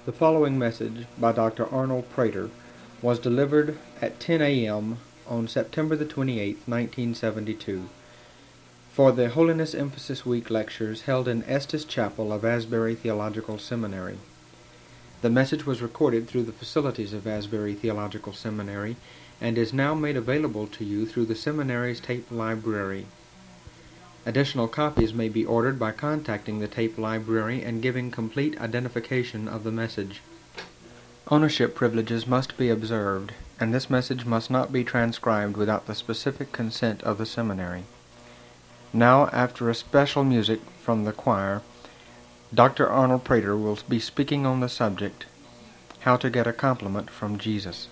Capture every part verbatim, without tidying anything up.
The following message by Doctor Arnold Prater was delivered at ten a m on September the twenty-eighth, nineteen seventy-two, for the Holiness Emphasis Week lectures held in Estes Chapel of Asbury Theological Seminary. The message was recorded through the facilities of Asbury Theological Seminary and is now made available to you through the seminary's tape library. Additional copies may be ordered by contacting the tape library and giving complete identification of the message. Ownership privileges must be observed, and this message must not be transcribed without the specific consent of the seminary. Now, after a special music from the choir, Doctor Arnold Prater will be speaking on the subject, How to Get a Compliment from Jesus.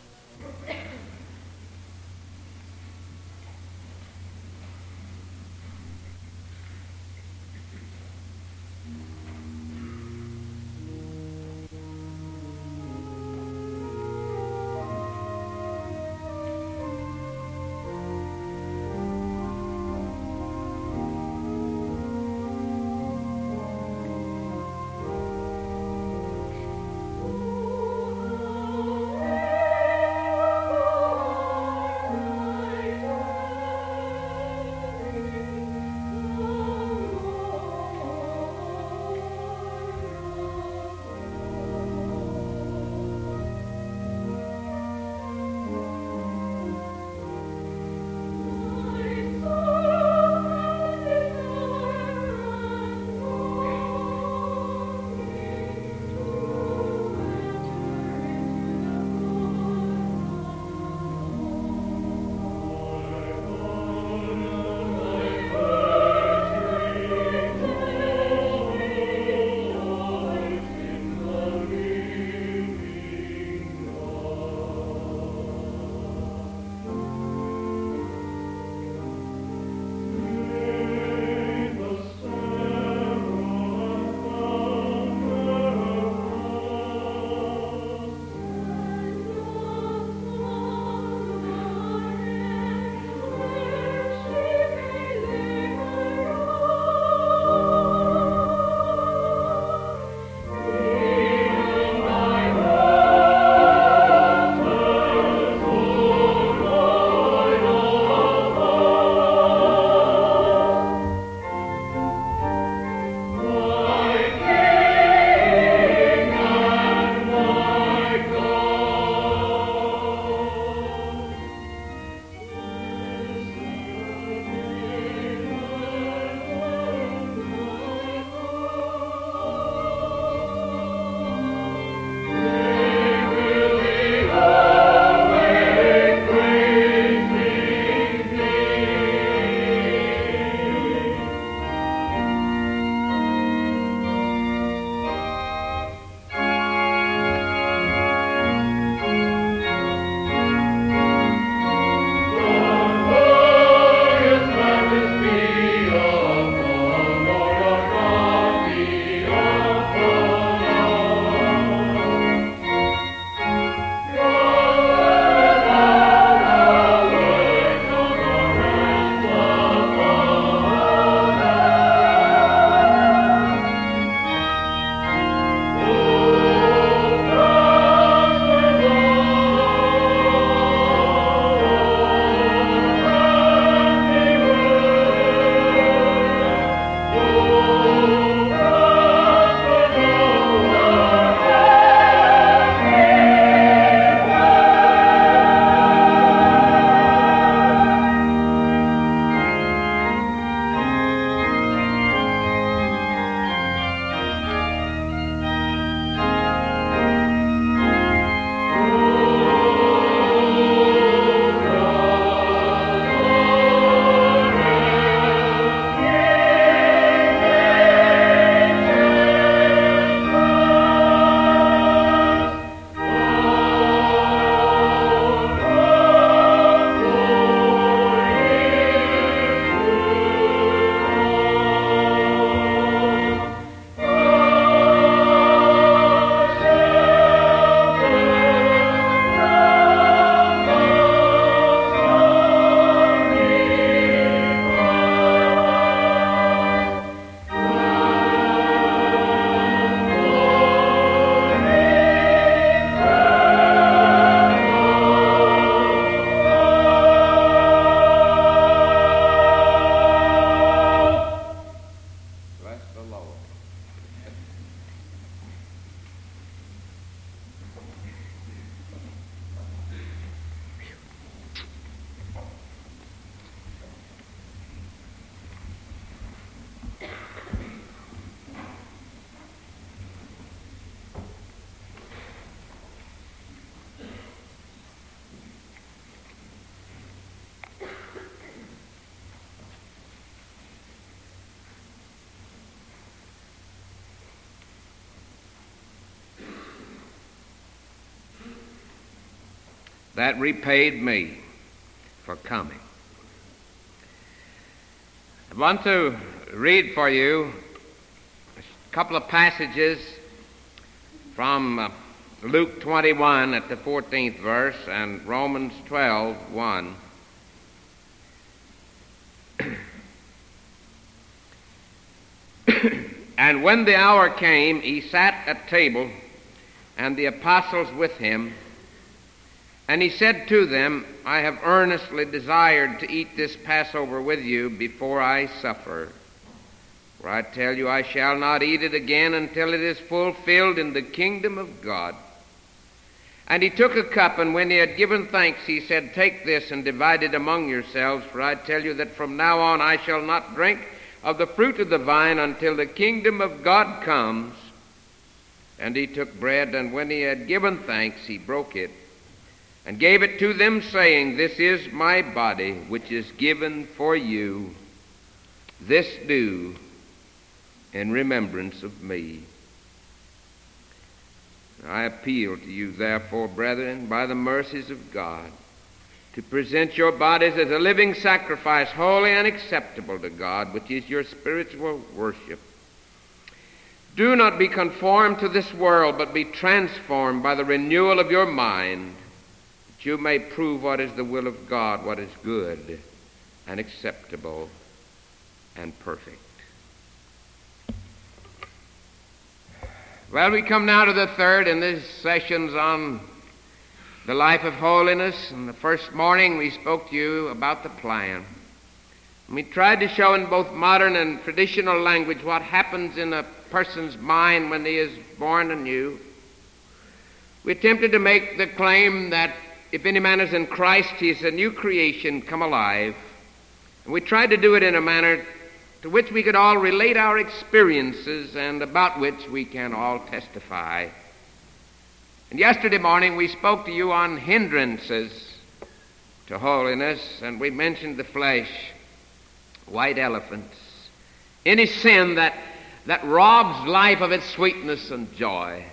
that repaid me for coming. I want to read for you a couple of passages from uh, Luke twenty-one at the fourteenth verse and Romans twelve, one. And when the hour came, he sat at table, and the apostles with him. And he said to them, I have earnestly desired to eat this Passover with you before I suffer. For I tell you, I shall not eat it again until it is fulfilled in the kingdom of God. And he took a cup, and when he had given thanks, he said, Take this and divide it among yourselves, for I tell you that from now on I shall not drink of the fruit of the vine until the kingdom of God comes. And he took bread, and when he had given thanks, he broke it, and gave it to them, saying, This is my body, which is given for you. This do in remembrance of me. I appeal to you, therefore, brethren, by the mercies of God, to present your bodies as a living sacrifice, holy and acceptable to God, which is your spiritual worship. Do not be conformed to this world, but be transformed by the renewal of your mind, that you may prove what is the will of God, what is good and acceptable and perfect. Well, we come now to the third in these sessions on the life of holiness. And the first morning we spoke to you about the plan. And we tried to show in both modern and traditional language what happens in a person's mind when he is born anew. We attempted to make the claim that if any man is in Christ, he is a new creation come alive. And we tried to do it in a manner to which we could all relate our experiences and about which we can all testify. And yesterday morning we spoke to you on hindrances to holiness, and we mentioned the flesh, white elephants, any sin that, that robs life of its sweetness and joy.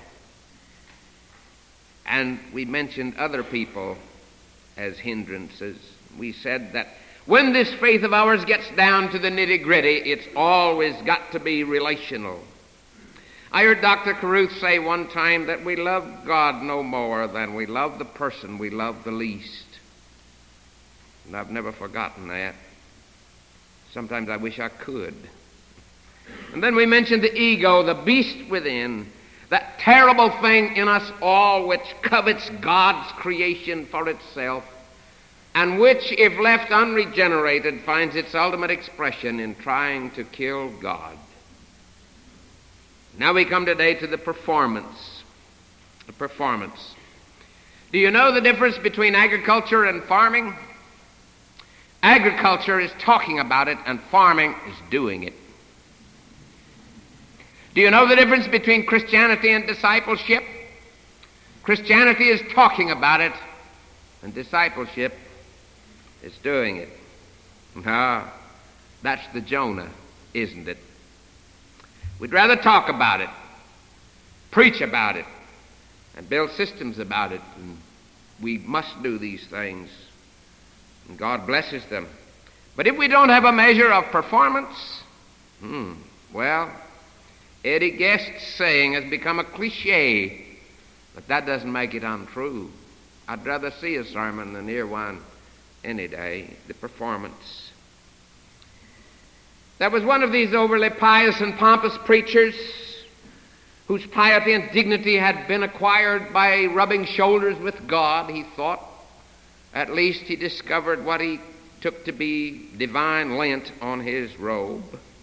And we mentioned other people as hindrances. We said that when this faith of ours gets down to the nitty-gritty, it's always got to be relational. I heard Doctor Caruth say one time that we love God no more than we love the person we love the least. And I've never forgotten that. Sometimes I wish I could. And then we mentioned the ego, the beast within, that terrible thing in us all which covets God's creation for itself, and which, if left unregenerated, finds its ultimate expression in trying to kill God. Now we come today to the performance. The performance. Do you know the difference between agriculture and farming? Agriculture is talking about it, and farming is doing it. Do you know the difference between Christianity and discipleship? Christianity is talking about it, and discipleship is doing it. Ah, that's the Jonah, isn't it? We'd rather talk about it, preach about it, and build systems about it. And we must do these things, and God blesses them. But if we don't have a measure of performance, hmm, well, Eddie Guest's saying has become a cliche, but that doesn't make it untrue. I'd rather see a sermon than hear one any day. The performance. There was one of these overly pious and pompous preachers whose piety and dignity had been acquired by rubbing shoulders with God, he thought. At least he discovered what he took to be divine lint on his robe.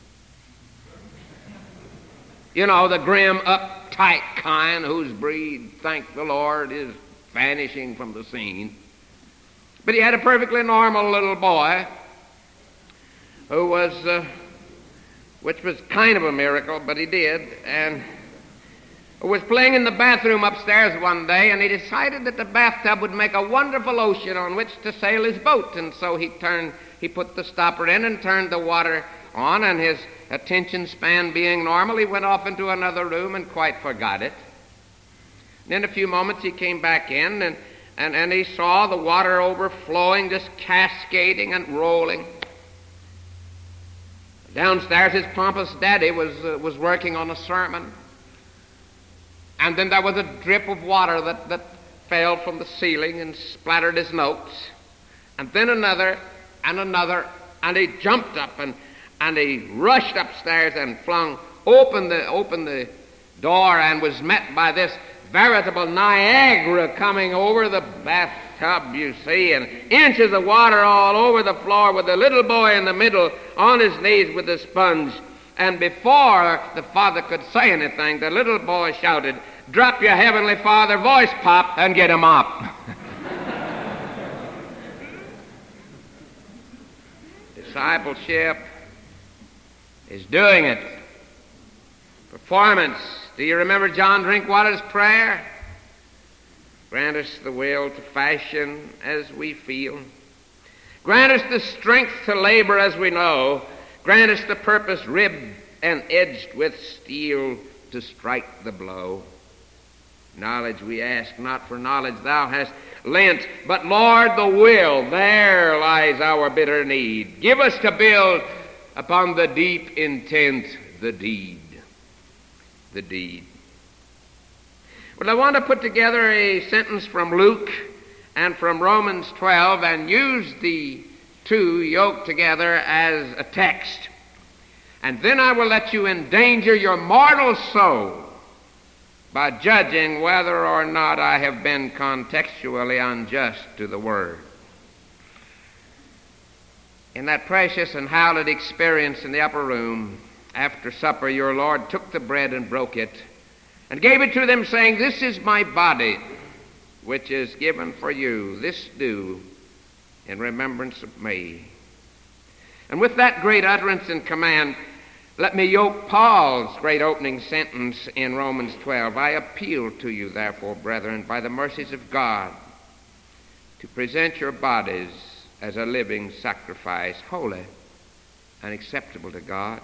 You know, the grim, uptight kind whose breed, thank the Lord, is vanishing from the scene. But he had a perfectly normal little boy who was, uh, which was kind of a miracle, but he did, and who was playing in the bathroom upstairs one day, and he decided that the bathtub would make a wonderful ocean on which to sail his boat. And so he turned, he put the stopper in and turned the water on, and his attention span being normal, he went off into another room and quite forgot it. And in a few moments he came back in, and and, and he saw the water overflowing, just cascading and rolling. Downstairs, his pompous daddy was, uh, was working on a sermon. And then there was a drip of water that, that fell from the ceiling and splattered his notes. And then another and another, and he jumped up and, and he rushed upstairs and flung open the, open the door and was met by this veritable Niagara coming over the bathtub, you see, and inches of water all over the floor with the little boy in the middle on his knees with the sponge. And before the father could say anything, the little boy shouted, "Drop your Heavenly Father voice, Pop, and get him up." Discipleship is doing it. Performance. Do you remember John Drinkwater's prayer? Grant us the will to fashion as we feel. Grant us the strength to labor as we know. Grant us the purpose ribbed and edged with steel to strike the blow. Knowledge we ask, not for knowledge thou hast lent, but Lord, the will, there lies our bitter need. Give us to build upon the deep intent, the deed. The deed. Well, I want to put together a sentence from Luke and from Romans twelve and use the two yoked together as a text. And then I will let you endanger your mortal soul by judging whether or not I have been contextually unjust to the Word. In that precious and hallowed experience in the upper room, after supper, your Lord took the bread and broke it and gave it to them, saying, "This is my body, which is given for you. This do in remembrance of me." And with that great utterance and command, let me yoke Paul's great opening sentence in Romans twelve. "I appeal to you, therefore, brethren, by the mercies of God, to present your bodies as a living sacrifice, holy and acceptable to God."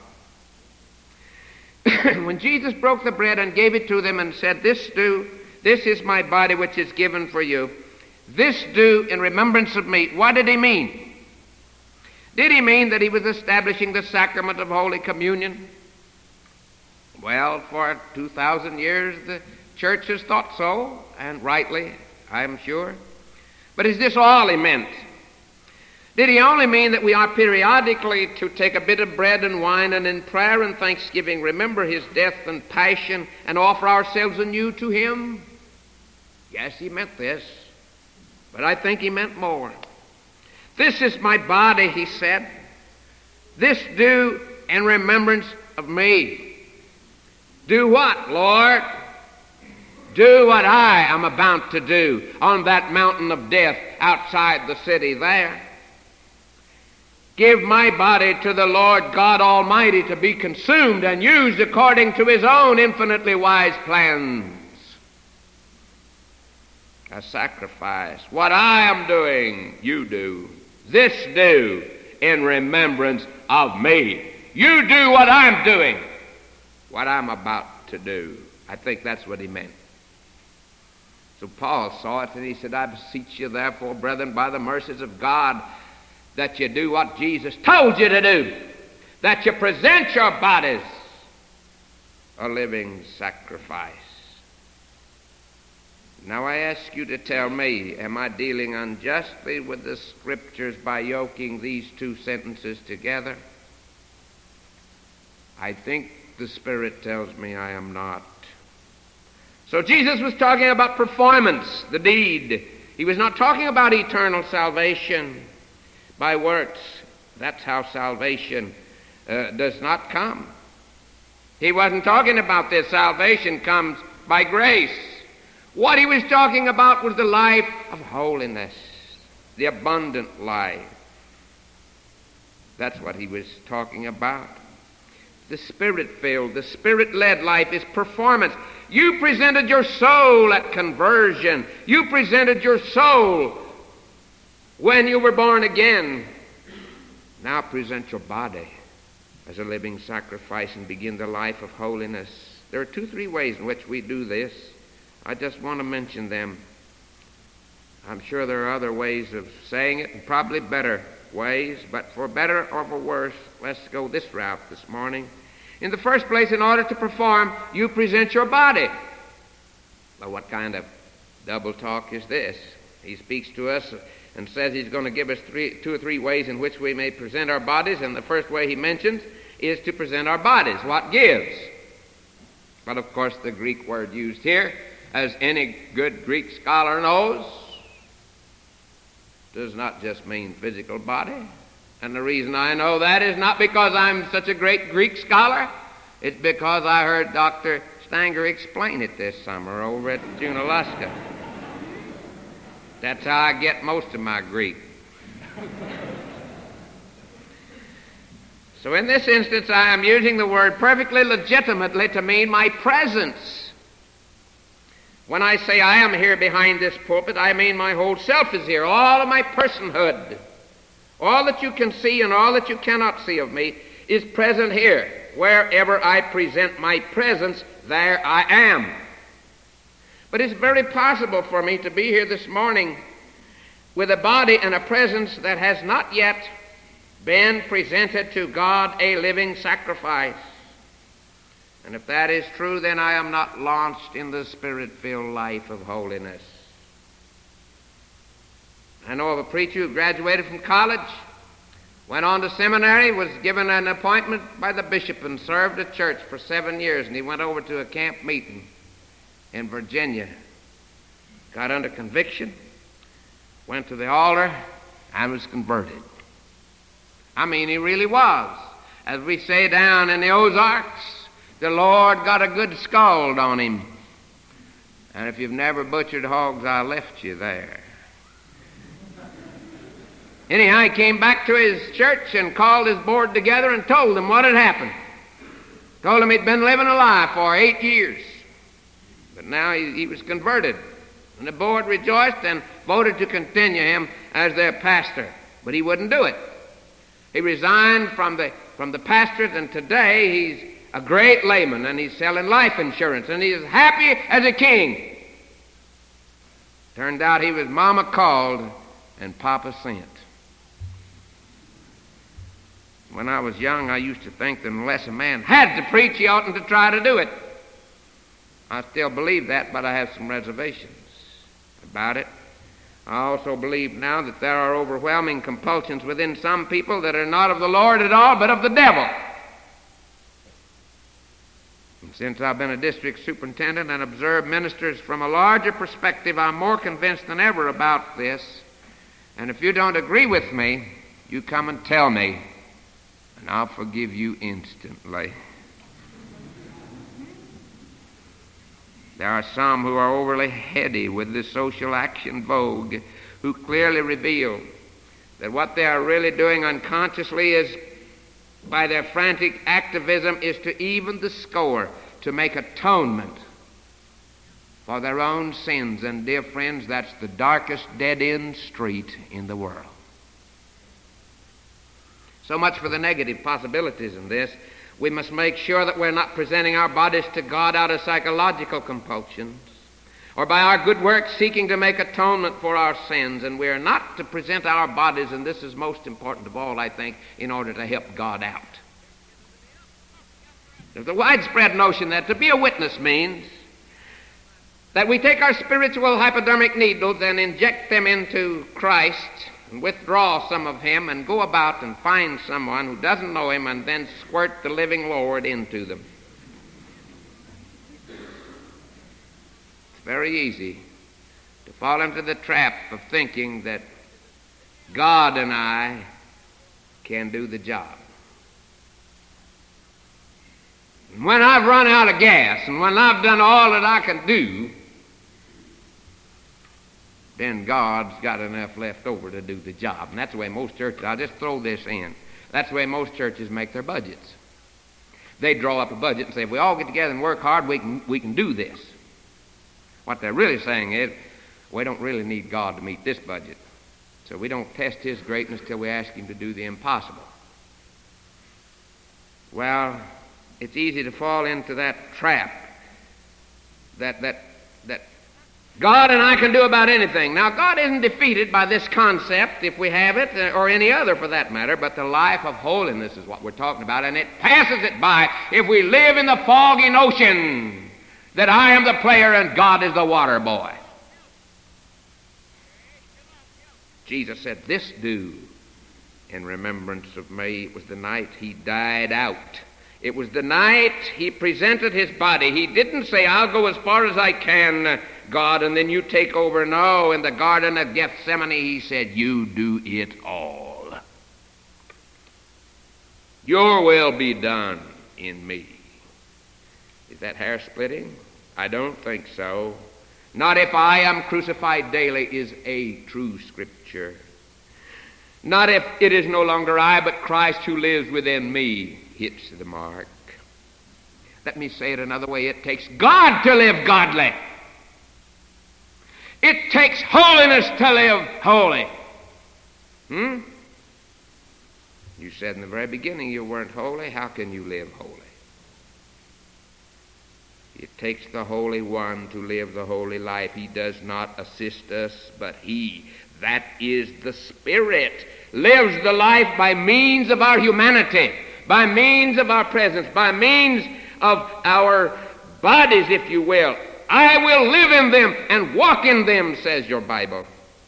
When Jesus broke the bread and gave it to them and said, "This do, this is my body which is given for you. This do in remembrance of me," what did he mean? Did he mean that he was establishing the sacrament of Holy Communion? Well, for two thousand years the church has thought so, and rightly, I'm sure. But is this all he meant? Did he only mean that we are periodically to take a bit of bread and wine and in prayer and thanksgiving remember his death and passion and offer ourselves anew to him? Yes, he meant this, but I think he meant more. "This is my body," he said. "This do in remembrance of me." Do what, Lord? Do what I am about to do on that mountain of death outside the city there. Give my body to the Lord God Almighty to be consumed and used according to his own infinitely wise plans. A sacrifice. What I am doing, you do. This do in remembrance of me. You do what I'm doing, what I'm about to do. I think that's what he meant. So Paul saw it and he said, "I beseech you therefore, brethren, by the mercies of God, that you do what Jesus told you to do, that you present your bodies a living sacrifice." Now I ask you to tell me, am I dealing unjustly with the Scriptures by yoking these two sentences together? I think the Spirit tells me I am not. So Jesus was talking about performance, the deed. He was not talking about eternal salvation by works. That's how salvation uh, does not come. He wasn't talking about this. Salvation comes by grace. What he was talking about was the life of holiness, the abundant life. That's what he was talking about. The Spirit-filled, the Spirit-led life is performance. You presented your soul at conversion. You presented your soul when you were born again. Now present your body as a living sacrifice and begin the life of holiness. There are two, three ways in which we do this. I just want to mention them. I'm sure there are other ways of saying it, and probably better ways, but for better or for worse, let's go this route this morning. In the first place, in order to perform, you present your body. Well, what kind of double talk is this? He speaks to us and says he's going to give us three, two or three ways in which we may present our bodies, and the first way he mentions is to present our bodies. What gives? But of course, the Greek word used here, as any good Greek scholar knows, does not just mean physical body. And the reason I know that is not because I'm such a great Greek scholar. It's because I heard Doctor Stanger explain it this summer over at Junaluska. That's how I get most of my Greek. So in this instance, I am using the word perfectly legitimately to mean my presence. When I say I am here behind this pulpit, I mean my whole self is here, all of my personhood. All that you can see and all that you cannot see of me is present here. Wherever I present my presence, there I am. But it's very possible for me to be here this morning with a body and a presence that has not yet been presented to God a living sacrifice. And if that is true, then I am not launched in the Spirit-filled life of holiness. I know of a preacher who graduated from college, went on to seminary, was given an appointment by the bishop and served a church for seven years, and he went over to a camp meeting in Virginia, got under conviction, went to the altar, and was converted. I mean, he really was. As we say down in the Ozarks, the Lord got a good scald on him. And if you've never butchered hogs, I left you there. Anyhow, he came back to his church and called his board together and told them what had happened. Told them he'd been living a lie for eight years. But now he, he was converted. And the board rejoiced and voted to continue him as their pastor. But he wouldn't do it. He resigned from the, from the pastorate, and today he's a great layman, and he's selling life insurance, and he's as happy as a king. Turned out he was Mama called and Papa sent. When I was young, I used to think that unless a man had to preach, he oughtn't to try to do it. I still believe that, but I have some reservations about it. I also believe now that there are overwhelming compulsions within some people that are not of the Lord at all, but of the devil. And since I've been a district superintendent and observed ministers from a larger perspective, I'm more convinced than ever about this. And if you don't agree with me, you come and tell me, and I'll forgive you instantly. There are some who are overly heady with the social action vogue, who clearly reveal that what they are really doing unconsciously is, by their frantic activism, is to even the score, to make atonement for their own sins. And dear friends, that's the darkest dead-end street in the world. So much for the negative possibilities in this. We must make sure that we're not presenting our bodies to God out of psychological compulsions or by our good works seeking to make atonement for our sins. And we are not to present our bodies, and this is most important of all, I think, in order to help God out. There's a widespread notion that to be a witness means that we take our spiritual hypodermic needles and inject them into Christ and withdraw some of him and go about and find someone who doesn't know him and then squirt the living Lord into them. It's very easy to fall into the trap of thinking that God and I can do the job. And when I've run out of gas and when I've done all that I can do, then God's got enough left over to do the job. And that's the way most churches, I'll just throw this in, that's the way most churches make their budgets. They draw up a budget and say, if we all get together and work hard, we can, we can do this. What they're really saying is, we don't really need God to meet this budget. So we don't test his greatness till we ask him to do the impossible. Well, it's easy to fall into that trap, that, that, that God and I can do about anything. Now, God isn't defeated by this concept, if we have it, or any other for that matter, but the life of holiness is what we're talking about, and it passes it by if we live in the foggy notion that I am the player and God is the water boy. Jesus said, "This do in remembrance of me." It was the night he died out. It was the night he presented his body. He didn't say, "I'll go as far as I can, God, and then you take over." No, in the Garden of Gethsemane, he said, "You do it all. Your will be done in me." Is that hair splitting? I don't think so. Not if I am crucified daily is a true scripture. Not if it is no longer I, but Christ who lives within me hits the mark. Let me say it another way. It takes God to live godly. It takes holiness to live holy. Hmm? You said in the very beginning you weren't holy. How can you live holy? It takes the Holy One to live the holy life. He does not assist us, but He, that is the Spirit, lives the life by means of our humanity, by means of our presence, by means of our bodies, if you will. I will live in them and walk in them, says your Bible.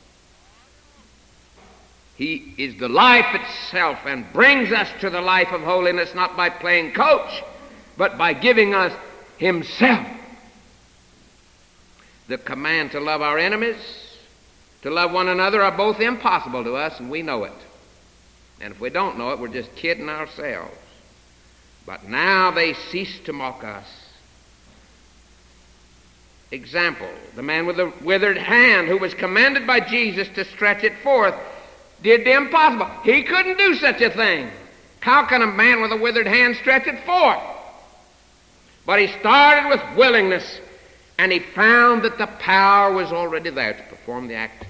He is the life itself and brings us to the life of holiness, not by playing coach, but by giving us Himself. The command to love our enemies, to love one another, are both impossible to us, and we know it. And if we don't know it, we're just kidding ourselves. But now they cease to mock us. Example, the man with the withered hand who was commanded by Jesus to stretch it forth did the impossible. He couldn't do such a thing. How can a man with a withered hand stretch it forth? But he started with willingness, and he found that the power was already there to perform the act.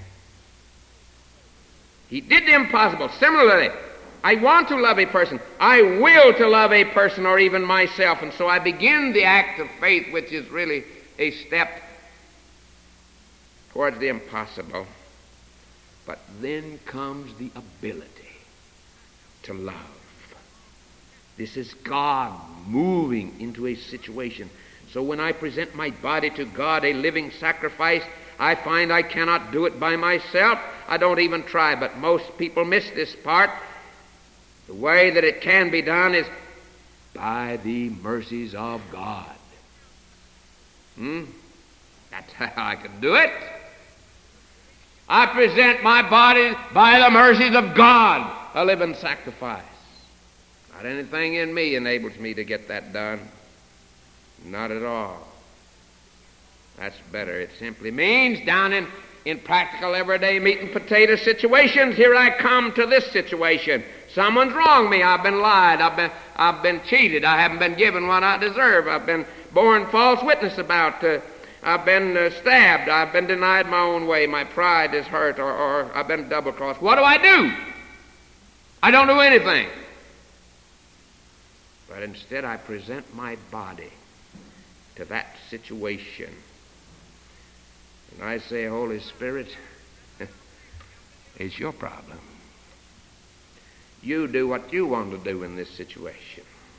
He did the impossible. Similarly, I want to love a person. I will to love a person or even myself, and so I begin the act of faith, which is really a step towards the impossible. But then comes the ability to love. This is God moving into a situation. So when I present my body to God, a living sacrifice, I find I cannot do it by myself. I don't even try, but most people miss this part. The way that it can be done is by the mercies of God. Hmm? That's how I can do it. I present my body by the mercies of God, a living sacrifice. Not anything in me enables me to get that done. Not at all. That's better. It simply means down in, in practical everyday meat and potato situations, here I come to this situation. Someone's wronged me. I've been lied. I've been, I've been cheated. I haven't been given what I deserve. I've been borne false witness about. Uh, I've been uh, stabbed. I've been denied my own way. My pride is hurt, or, or I've been double-crossed. What do I do? I don't do anything. But instead I present my body to that situation. And I say, Holy Spirit, it's your problem. You do what you want to do in this situation.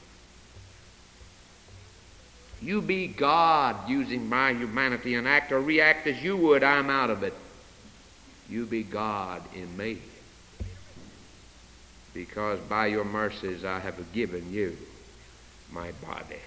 You be God using my humanity and act or react as you would. I'm out of it. You be God in me. Because by your mercies I have given you my body.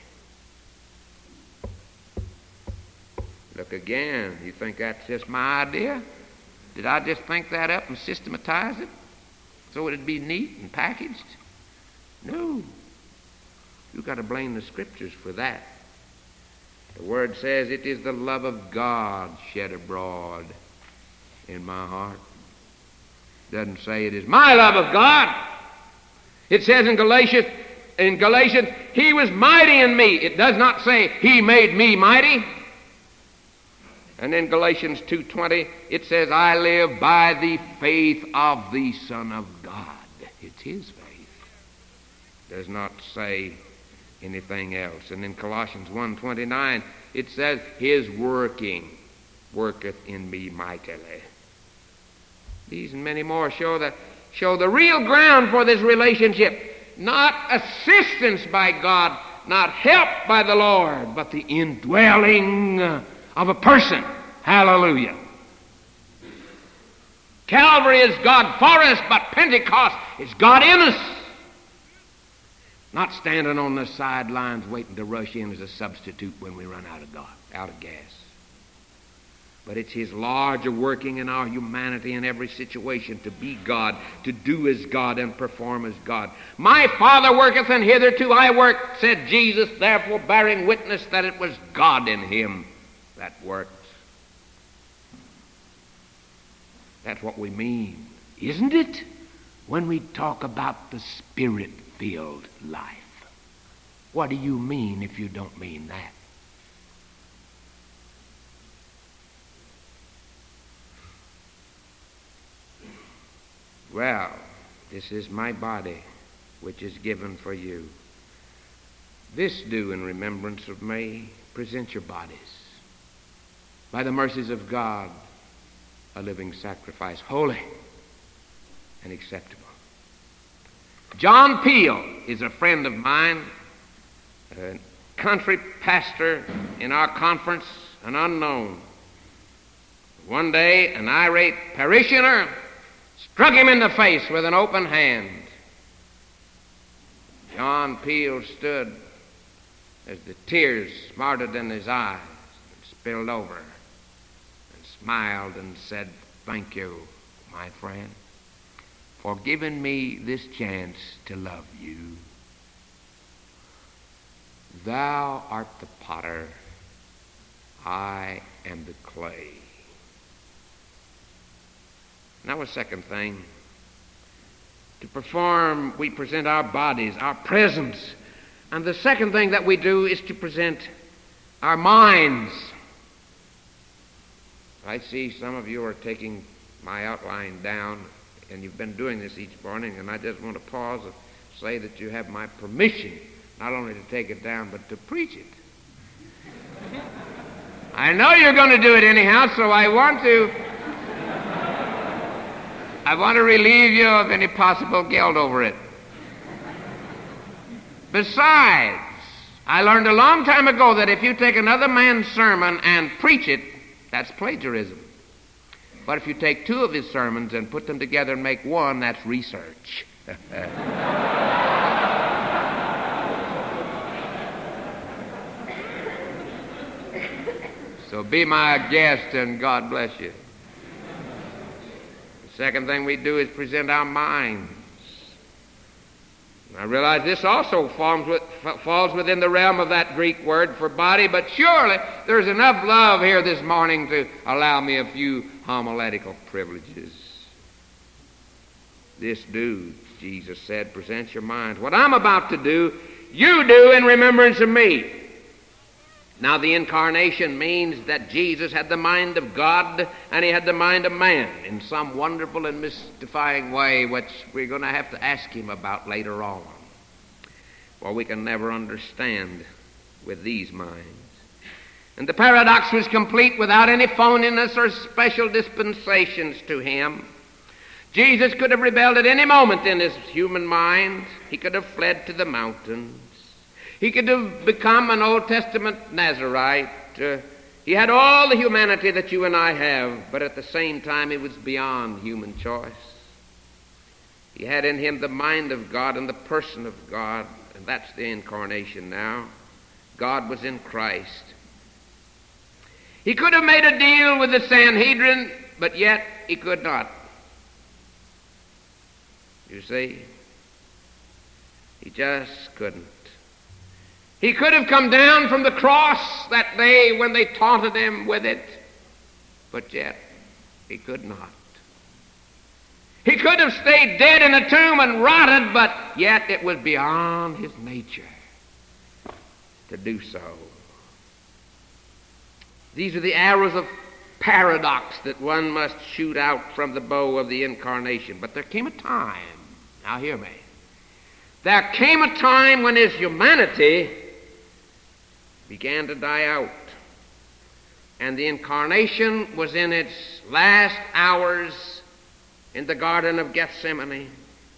Look again. You think that's just my idea? Did I just think that up and systematize it so it'd be neat and packaged? No. You've got to blame the Scriptures for that. The Word says it is the love of God shed abroad in my heart. It doesn't say it is my love of God. It says in Galatians, in Galatians, He was mighty in me. It does not say He made me mighty. And in Galatians two twenty, it says, I live by the faith of the Son of God. It's His faith. It does not say anything else. And in Colossians one twenty-nine, it says His working worketh in me mightily. These and many more show the, show the real ground for this relationship. Not assistance by God, not help by the Lord, but the indwelling of a person. Hallelujah. Calvary is God for us, but Pentecost is God in us. Not standing on the sidelines waiting to rush in as a substitute when we run out of God, out of gas. But it's His larger working in our humanity in every situation to be God, to do as God and perform as God. My Father worketh, and hitherto I work, said Jesus, therefore bearing witness that it was God in Him that worked. That's what we mean, isn't it, when we talk about the Spirit-filled life? What do you mean if you don't mean that? Well, this is my body, which is given for you. This do in remembrance of me. Present your bodies, by the mercies of God, a living sacrifice, holy and acceptable. John Peel is a friend of mine, a country pastor in our conference, an unknown. One day, an irate parishioner struck him in the face with an open hand. John Peel stood as the tears smarted in his eyes and spilled over, and smiled and said, "Thank you, my friend, for giving me this chance to love you. Thou art the potter, I am the clay." Now a second thing. To perform, we present our bodies, our presence. And the second thing that we do is to present our minds. I see some of you are taking my outline down, and you've been doing this each morning, and I just want to pause and say that you have my permission not only to take it down, but to preach it. I know you're going to do it anyhow, so I want to I want to relieve you of any possible guilt over it. Besides, I learned a long time ago that if you take another man's sermon and preach it, that's plagiarism. But if you take two of his sermons and put them together and make one, that's research. So be my guest, and God bless you. The second thing we do is present our minds. I realize this also falls, with, falls within the realm of that Greek word for body, but surely there's enough love here this morning to allow me a few homiletical privileges. This do, Jesus said, present your minds. What I'm about to do, you do in remembrance of me. Now, the incarnation means that Jesus had the mind of God and he had the mind of man in some wonderful and mystifying way, which we're going to have to ask him about later on. For we can never understand with these minds. And the paradox was complete without any phoniness or special dispensations to him. Jesus could have rebelled at any moment in his human mind. He could have fled to the mountains. He could have become an Old Testament Nazarite. Uh, he had all the humanity that you and I have, but at the same time he was beyond human choice. He had in him the mind of God and the person of God, and that's the incarnation now. God was in Christ. He could have made a deal with the Sanhedrin, but yet he could not. You see? He just couldn't. He could have come down from the cross that day when they taunted him with it, but yet he could not. He could have stayed dead in a tomb and rotted, but yet it was beyond his nature to do so. These are the arrows of paradox that one must shoot out from the bow of the incarnation. But there came a time, now hear me, there came a time when his humanity began to die out. and the incarnation was in its last hours in the Garden of Gethsemane.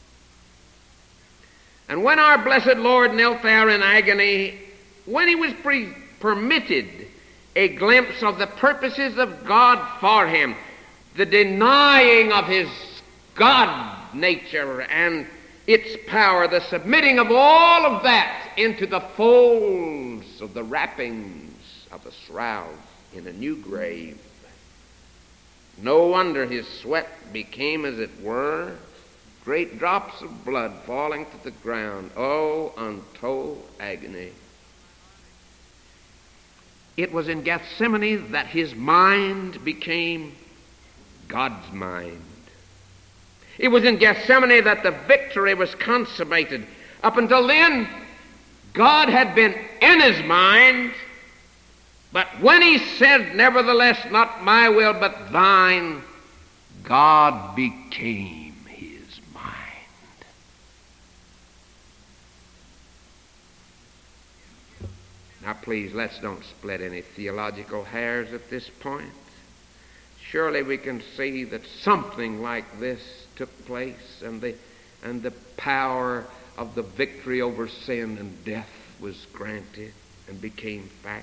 And when our blessed Lord knelt there in agony, when he was pre- permitted a glimpse of the purposes of God for him, the denying of his God nature and its power, the submitting of all of that into the folds of the wrappings of the shroud in a new grave. No wonder his sweat became, as it were, great drops of blood falling to the ground. Oh, untold agony. It was in Gethsemane that his mind became God's mind. It was in Gethsemane that the victory was consummated. Up until then, God had been in his mind, but when he said, nevertheless, not my will, but thine, God became his mind. Now, please, let's don't split any theological hairs at this point. Surely we can see that something like this took place, and the, and the power of the victory over sin and death was granted and became fact.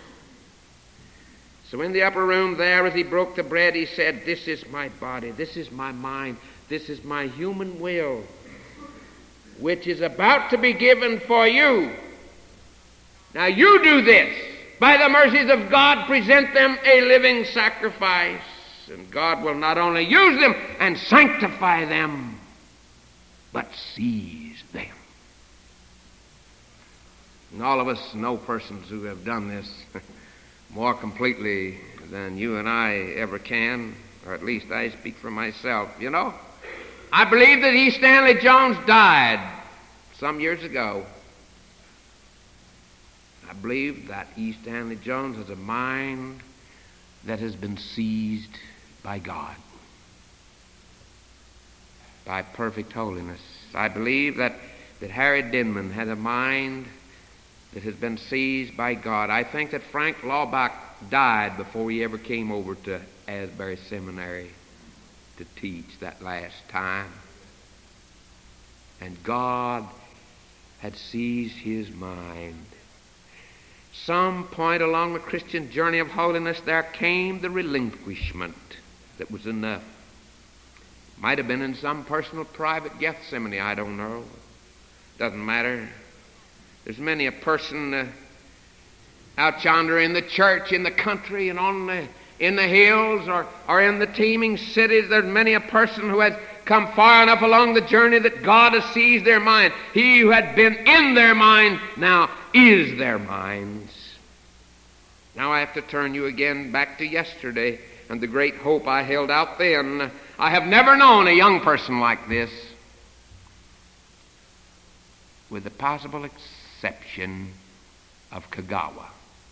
So in the upper room there, as he broke the bread, he said, this is my body, this is my mind, this is my human will, which is about to be given for you. Now you do this. By the mercies of God, present them a living sacrifice. And God will not only use them and sanctify them, but seize them. And all of us know persons who have done this more completely than you and I ever can, or at least I speak for myself. You know, I believe that E. Stanley Jones died some years ago. I believe that E. Stanley Jones has a mind that has been seized by God, by perfect holiness. I believe that, that Harry Denman had a mind that has been seized by God. I think that Frank Laubach died before he ever came over to Asbury Seminary to teach that last time. And God had seized his mind. Some point along the Christian journey of holiness, there came the relinquishment that was enough. Might have been in some personal private Gethsemane, I don't know. Doesn't matter. There's many a person uh, out yonder in the church, in the country, and on the, in the hills, or, or in the teeming cities. There's many a person who has come far enough along the journey that God has seized their mind. He who had been in their mind now is their minds. Now I have to turn you again back to yesterday and the great hope I held out then. I have never known a young person like this, with the possible exception of Kagawa.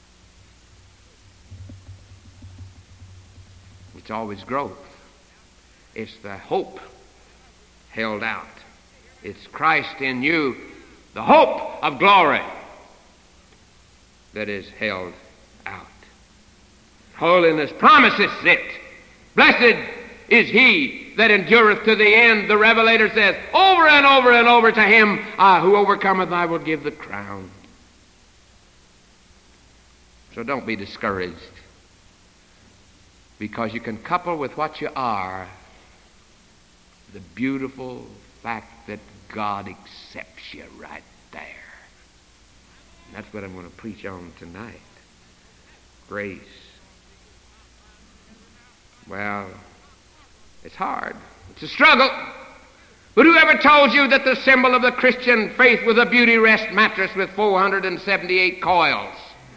It's always growth. It's the hope held out. It's Christ in you, the hope of glory, that is held out. Holiness promises it. Blessed is he that endureth to the end. The Revelator says over and over and over, to him uh, who overcometh I will give the crown. So don't be discouraged, because you can couple with what you are the beautiful fact that God accepts you right there. And that's what I'm going to preach on tonight. Grace. Well, it's hard. It's a struggle. But whoever told you that the symbol of the Christian faith was a beauty rest mattress with four hundred seventy-eight coils?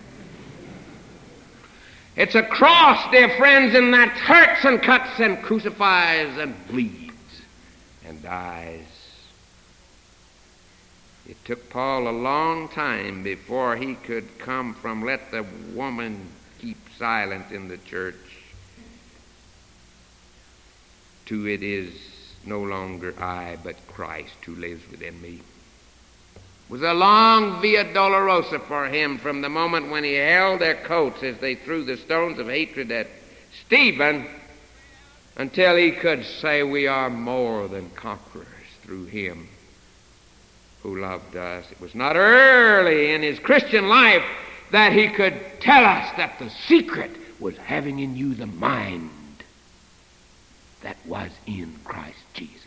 It's a cross, dear friends, and that hurts and cuts and crucifies and bleeds and dies. It took Paul a long time before he could come from let the woman keep silent in the church to it is no longer I but Christ who lives within me. It was a long Via Dolorosa for him from the moment when he held their coats as they threw the stones of hatred at Stephen until he could say, we are more than conquerors through him who loved us. It was not early in his Christian life that he could tell us that the secret was having in you the mind that was in Christ Jesus.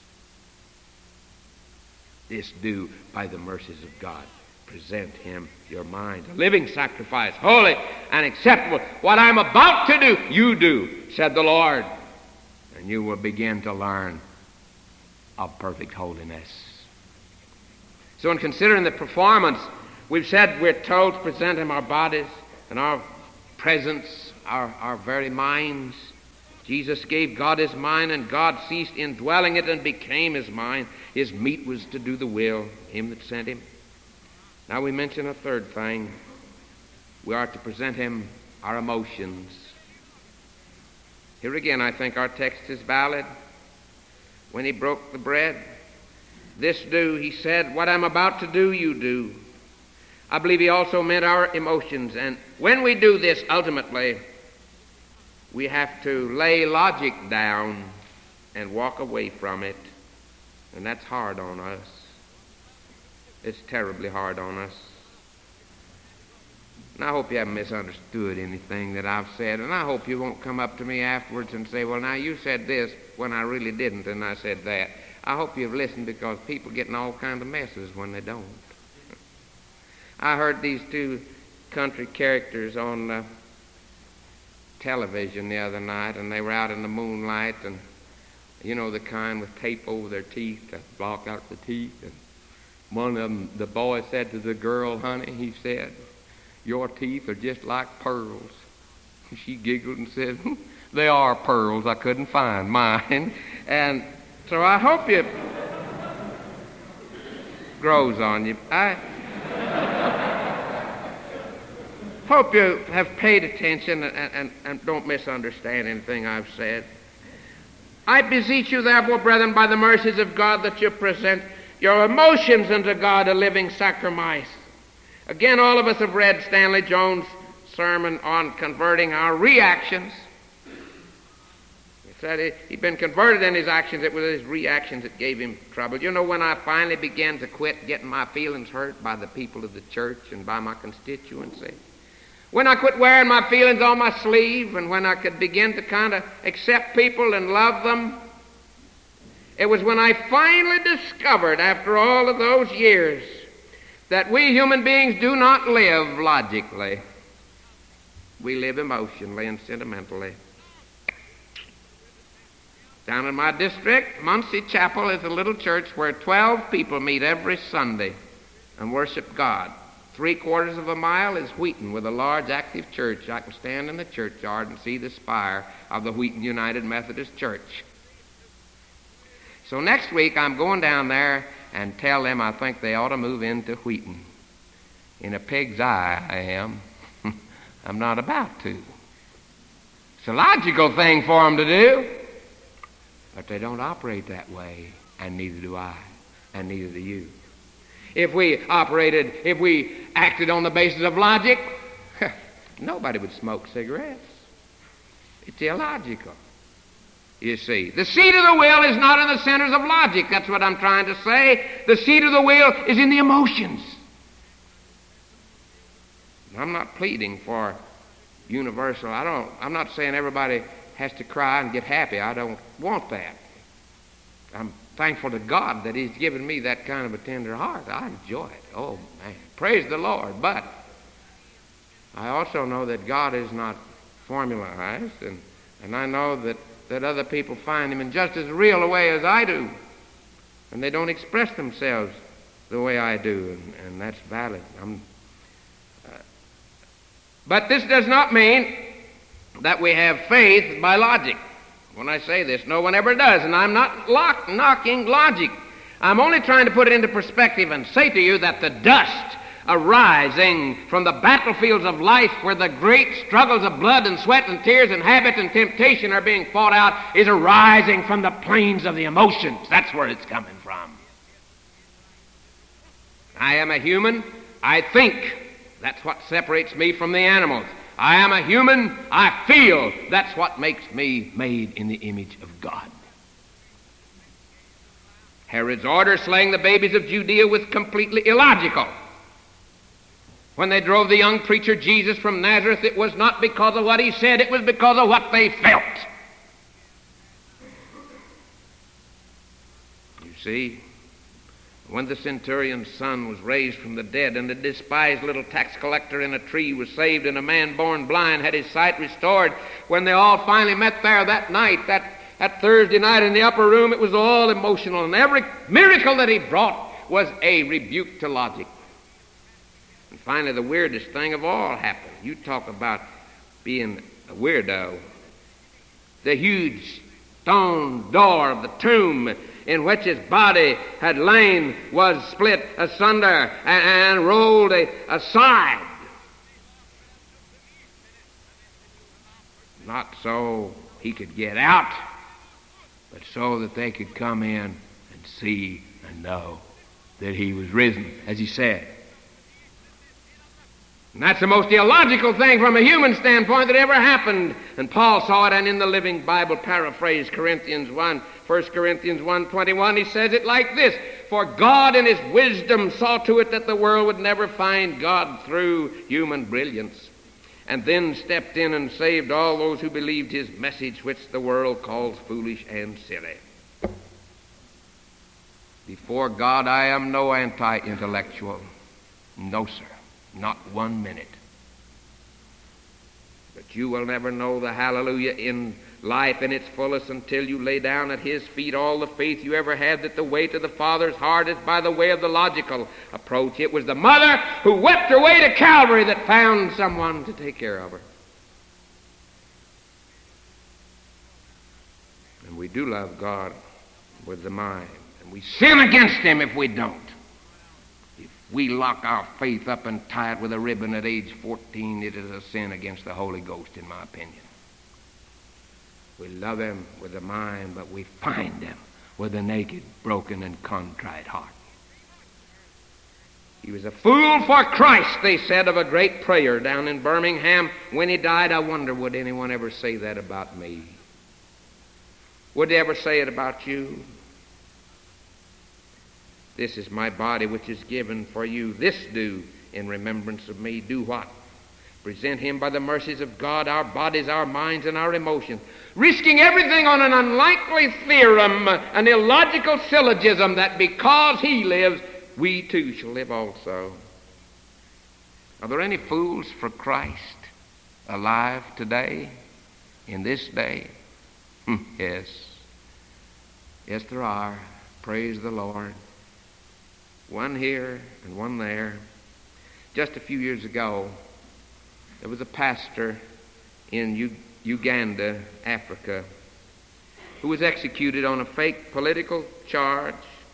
This do by the mercies of God. Present him your mind, a living sacrifice, holy and acceptable. What I'm about to do, you do, said the Lord. And you will begin to learn of perfect holiness. So in considering the performance, we've said we're told to present him our bodies and our presence, our, our very minds. Jesus gave God his mind, and God ceased indwelling it and became his mind. His meat was to do the will of him that sent him. Now we mention a third thing. We are to present him our emotions. Here again, I think our text is valid. When he broke the bread, this do, he said, what I'm about to do, you do. I believe he also meant our emotions. And when we do this, ultimately, we have to lay logic down and walk away from it. And that's hard on us. It's terribly hard on us. And I hope you haven't misunderstood anything that I've said. And I hope you won't come up to me afterwards and say, well, now you said this when I really didn't, and I said that. I hope you've listened, because people get in all kinds of messes when they don't. I heard these two country characters on uh, television the other night, and they were out in the moonlight, and you know the kind with tape over their teeth to block out the teeth. And one of them, the boy said to the girl, honey, he said, your teeth are just like pearls. And she giggled and said, they are pearls. I couldn't find mine. And so I hope it grows on you. I hope you have paid attention and, and, and don't misunderstand anything I've said. I beseech you, therefore, brethren, by the mercies of God, that you present your emotions unto God a living sacrifice. Again, all of us have read Stanley Jones' sermon on converting our reactions. He said he, he'd been converted in his actions. It was his reactions that gave him trouble. You know, when I finally began to quit getting my feelings hurt by the people of the church and by my constituency, when I quit wearing my feelings on my sleeve, and when I could begin to kind of accept people and love them, it was when I finally discovered, after all of those years, that we human beings do not live logically. We live emotionally and sentimentally. Down in my district, Muncie Chapel is a little church where twelve people meet every Sunday and worship God. Three quarters of a mile is Wheaton, with a large active church. I can stand in the churchyard and see the spire of the Wheaton United Methodist Church. So next week I'm going down there and tell them I think they ought to move into Wheaton. In a pig's eye, I am. I'm not about to. It's a logical thing for them to do. But they don't operate that way, and neither do I, and neither do you. If we operated, if we acted on the basis of logic, nobody would smoke cigarettes. It's illogical. You see, the seat of the will is not in the centers of logic. That's what I'm trying to say. The seat of the will is in the emotions. I'm not pleading for universal. I don't. I'm not saying everybody has to cry and get happy. I don't want that. I'm thankful to God that He's given me that kind of a tender heart. I enjoy it. Oh, man. Praise the Lord. But I also know that God is not formalized, and, and I know that, that other people find Him in just as real a way as I do, and they don't express themselves the way I do, and, and that's valid. I'm, uh, but this does not mean that we have faith by logic. When I say this, no one ever does, and I'm not lock, knocking logic. I'm only trying to put it into perspective and say to you that the dust arising from the battlefields of life, where the great struggles of blood and sweat and tears and habit and temptation are being fought out, is arising from the plains of the emotions. That's where it's coming from. I am a human. I think. That's what separates me from the animals. I am a human. I feel. That's what makes me made in the image of God. Herod's order slaying the babies of Judea was completely illogical. When they drove the young preacher Jesus from Nazareth, it was not because of what he said, it was because of what they felt. You see, when the centurion's son was raised from the dead, and a despised little tax collector in a tree was saved, and a man born blind had his sight restored, when they all finally met there that night, that, that Thursday night in the upper room, it was all emotional, and every miracle that he brought was a rebuke to logic. And finally, the weirdest thing of all happened. You talk about being a weirdo. The huge stone door of the tomb in which his body had lain was split asunder and, and rolled a, aside. Not so he could get out, but so that they could come in and see and know that he was risen, as he said. And that's the most illogical thing from a human standpoint that ever happened. And Paul saw it, and in the Living Bible paraphrase, Corinthians one, First Corinthians one twenty-one, he says it like this: For God in his wisdom saw to it that the world would never find God through human brilliance, and then stepped in and saved all those who believed his message, which the world calls foolish and silly. Before God, I am no anti-intellectual. No, sir. Not one minute. But you will never know the hallelujah in life in its fullest until you lay down at his feet all the faith you ever had that the way to the Father's heart is by the way of the logical approach. It was the mother who wept her way to Calvary that found someone to take care of her. And we do love God with the mind. And we sin against him if we don't. We lock our faith up and tie it with a ribbon at age fourteen. It is a sin against the Holy Ghost, in my opinion. We love him with the mind, but we find him with a naked, broken, and contrite heart. He was a fool for Christ, they said of a great prayer down in Birmingham when he died. I wonder, would anyone ever say that about me? Would they ever say it about you? This is my body which is given for you. This do in remembrance of me. Do what? Present him by the mercies of God, our bodies, our minds, and our emotions, risking everything on an unlikely theorem, an illogical syllogism that because he lives, we too shall live also. Are there any fools for Christ alive today, in this day? Yes. Yes, there are. Praise the Lord. One here and one there. Just a few years ago, there was a pastor in U- Uganda, Africa, who was executed on a fake political charge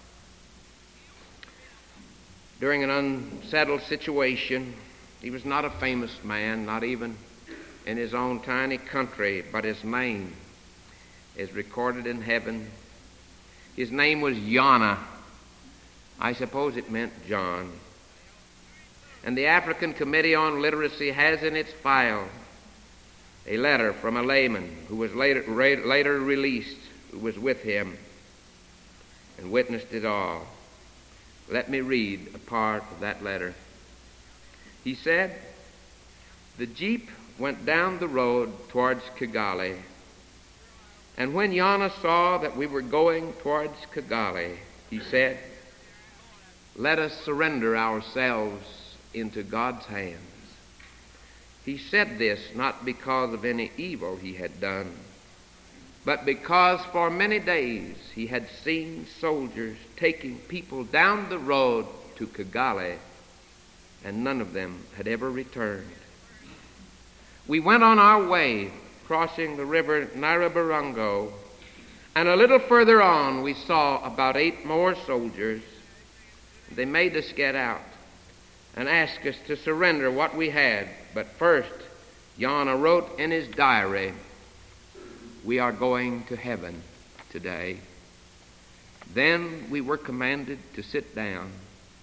during an unsettled situation. He was not a famous man, not even in his own tiny country, but his name is recorded in heaven. His name was Yana. I suppose it meant John. And the African Committee on Literacy has in its file a letter from a layman who was later, later released, who was with him and witnessed it all. Let me read a part of that letter. He said, the jeep went down the road towards Kigali, and when Yana saw that we were going towards Kigali, he said, let us surrender ourselves into God's hands. He said this not because of any evil he had done, but because for many days he had seen soldiers taking people down the road to Kigali, and none of them had ever returned. We went on our way, crossing the river Nyiragongo, and a little further on we saw about eight more soldiers. They made us get out and asked us to surrender what we had. But first, Yana wrote in his diary, we are going to heaven today. Then we were commanded to sit down.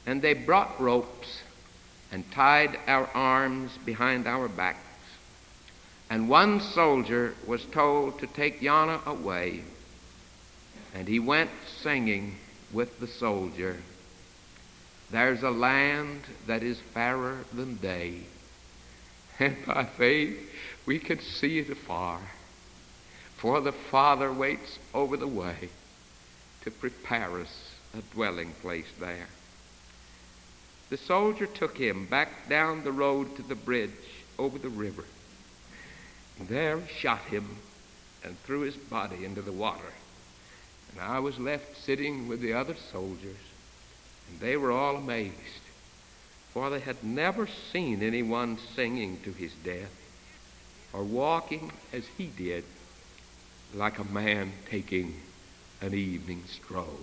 And they brought ropes and tied our arms behind our backs. And one soldier was told to take Yana away. And he went singing with the soldier, "There's a land that is fairer than day." And by faith we can see it afar, for the Father waits over the way to prepare us a dwelling place there. The soldier took him back down the road to the bridge over the river. There he shot him and threw his body into the water. And I was left sitting with the other soldiers, and they were all amazed, for they had never seen anyone singing to his death or walking as he did, like a man taking an evening stroll.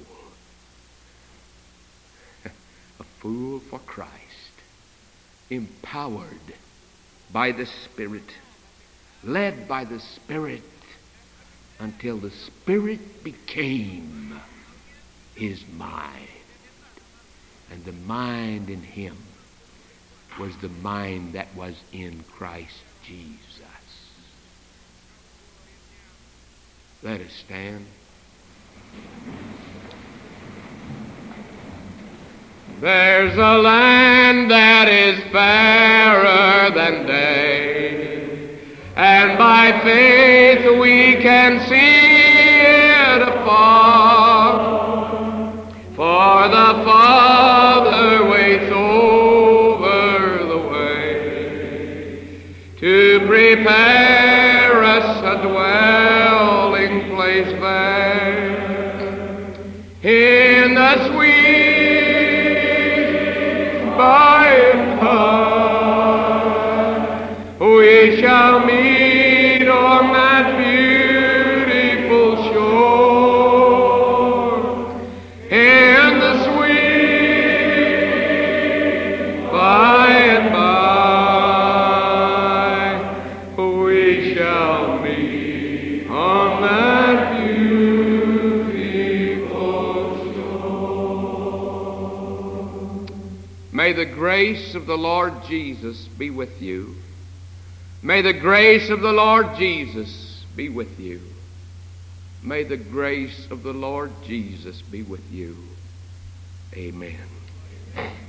A fool for Christ, empowered by the Spirit, led by the Spirit, until the Spirit became his mind. And the mind in him was the mind that was in Christ Jesus. Let us stand. There's a land that is fairer than day, and by faith we can see it afar, for the Father waits over the way to prepare us a dwelling place there in the sweet by and by. We shall meet on that beautiful shore in the sweet by and by. We shall meet on that beautiful shore. May the grace of the Lord Jesus be with you. May the grace of the Lord Jesus be with you. May the grace of the Lord Jesus be with you. Amen.